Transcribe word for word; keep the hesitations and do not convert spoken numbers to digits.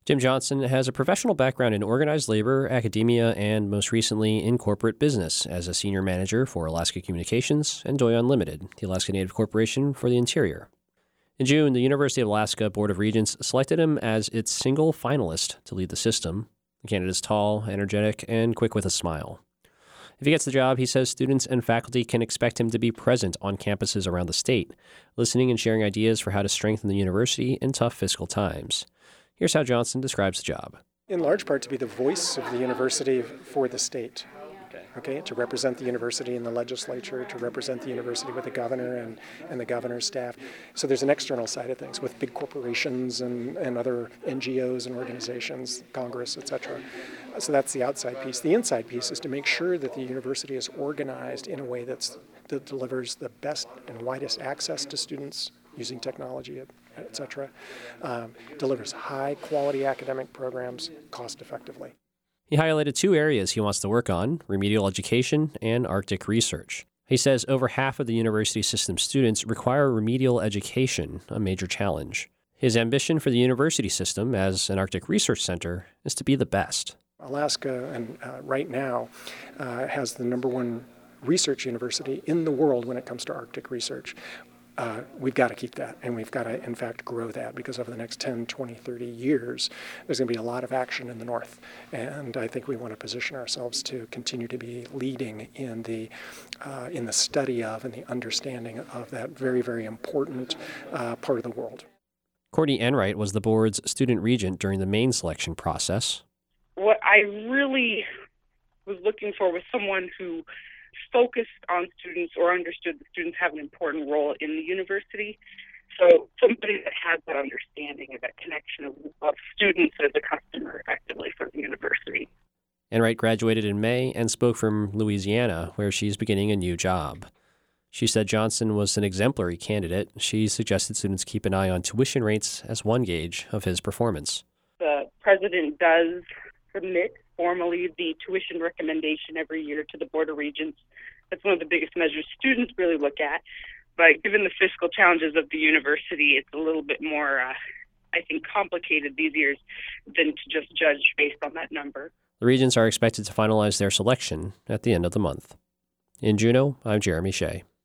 Jim Johnson has a professional background in organized labor, academia, and most recently in corporate business as a senior manager for Alaska Communications and Doi Unlimited, the Alaska Native Corporation for the Interior. In June, the University of Alaska Board of Regents selected him as its single finalist to lead the system. The candidate is tall, energetic, and quick with a smile. If he gets the job, he says students and faculty can expect him to be present on campuses around the state, listening and sharing ideas for how to strengthen the university in tough fiscal times. Here's how Johnson describes the job. In large part to be the voice of the university for the state. Okay, to represent the university in the legislature, to represent the university with the governor and, and the governor's staff. So there's an external side of things with big corporations and, and other N G Os and organizations, Congress, et cetera. So that's the outside piece. The inside piece is to make sure that the university is organized in a way that's, that delivers the best and widest access to students using technology, et cetera, um, delivers high-quality academic programs cost-effectively. He highlighted two areas he wants to work on, remedial education and Arctic research. He says over half of the university system students require remedial education, a major challenge. His ambition for the university system as an Arctic research center is to be the best. Alaska, and uh, right now, uh, has the number one research university in the world when it comes to Arctic research. Uh, we've got to keep that, and we've got to, in fact, grow that, because over the next ten, twenty, thirty years, there's going to be a lot of action in the North. And I think we want to position ourselves to continue to be leading in the uh, in the study of and the understanding of that very, very important uh, part of the world. Courtney Enright was the board's student regent during the main selection process. What I really was looking for was someone who focused on students or understood that students have an important role in the university. So somebody that has that understanding of that connection of, of students as a customer effectively for the university. Enright graduated in May and spoke from Louisiana, where she's beginning a new job. She said Johnson was an exemplary candidate. She suggested students keep an eye on tuition rates as one gauge of his performance. The president does submit formally the tuition recommendation every year to the Board of Regents. That's one of the biggest measures students really look at. But given the fiscal challenges of the university, it's a little bit more, uh, I think, complicated these years than to just judge based on that number. The Regents are expected to finalize their selection at the end of the month. In Juneau, I'm Jeremy Shea.